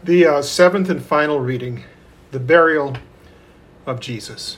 The seventh and final reading, the burial of Jesus.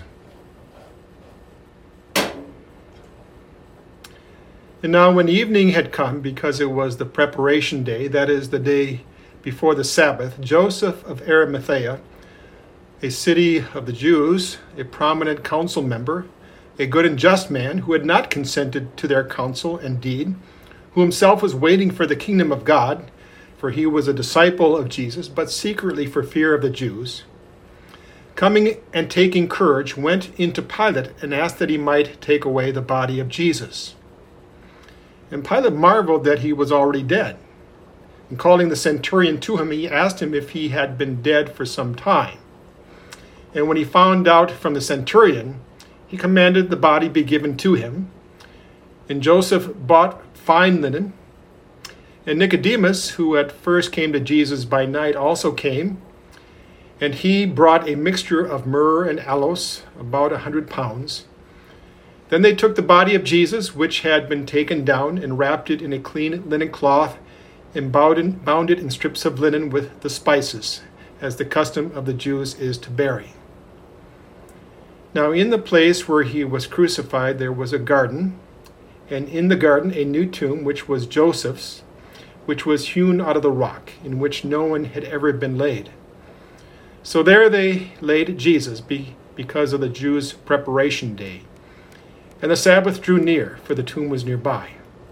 And now when evening had come, because it was the preparation day, that is, the day before the Sabbath, Joseph of Arimathea, a city of the Jews, a prominent council member, a good and just man who had not consented to their counsel and deed, who himself was waiting for the kingdom of God, for he was a disciple of Jesus, but secretly for fear of the Jews, coming and taking courage, went into Pilate and asked that he might take away the body of Jesus. And Pilate marveled that he was already dead. And calling the centurion to him, he asked him if he had been dead for some time. And when he found out from the centurion, he commanded the body be given to him. And Joseph bought fine linen. And Nicodemus, who at first came to Jesus by night, also came. And he brought a mixture of myrrh and aloes, about 100 pounds. Then they took the body of Jesus, which had been taken down, and wrapped it in a clean linen cloth, and bound it in strips of linen with the spices, as the custom of the Jews is to bury. Now in the place where he was crucified there was a garden, and in the garden a new tomb, which was Joseph's, which was hewn out of the rock, in which no one had ever been laid. So there they laid Jesus, because of the Jews' preparation day. And the Sabbath drew near, for the tomb was nearby.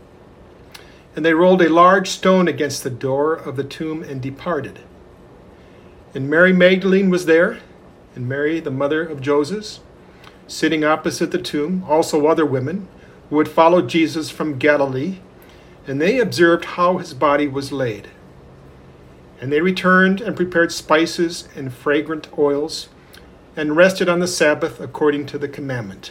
And they rolled a large stone against the door of the tomb and departed. And Mary Magdalene was there, and Mary, the mother of Joses, sitting opposite the tomb, also other women who had followed Jesus from Galilee, and they observed how his body was laid. And they returned and prepared spices and fragrant oils, and rested on the Sabbath according to the commandment.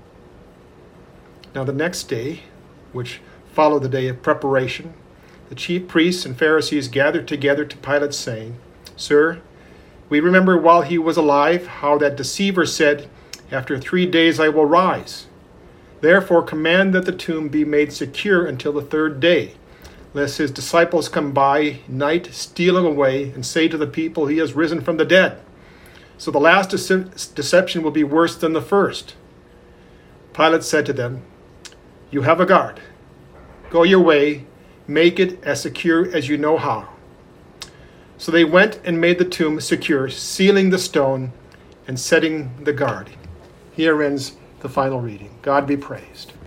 Now the next day, which followed the day of preparation, the chief priests and Pharisees gathered together to Pilate, saying, "Sir, we remember while he was alive how that deceiver said, 'After 3 days I will rise.' Therefore command that the tomb be made secure until the third day, lest his disciples come by night, steal him away, and say to the people, 'He has risen from the dead.' So the last deception will be worse than the first." Pilate said to them, "You have a guard. Go your way, make it as secure as you know how." So they went and made the tomb secure, sealing the stone and setting the guard. Here ends the final reading. God be praised.